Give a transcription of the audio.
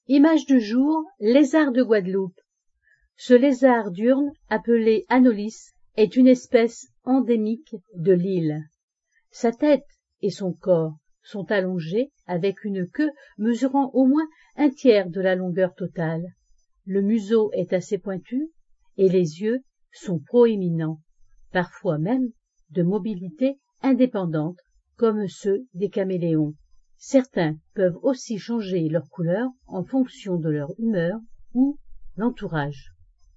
Image du jour, lézard de Guadeloupe. Ce lézard diurne, appelé Anolis, est une espèce endémique de l'île. Sa tête et son corps sont allongés avec une queue mesurant au moins un tiers de la longueur totale. Le museau est assez pointu et les yeux sont proéminents, parfois même de mobilité indépendante comme ceux des caméléons. Certains peuvent aussi changer leur couleur en fonction de leur humeur ou l'entourage.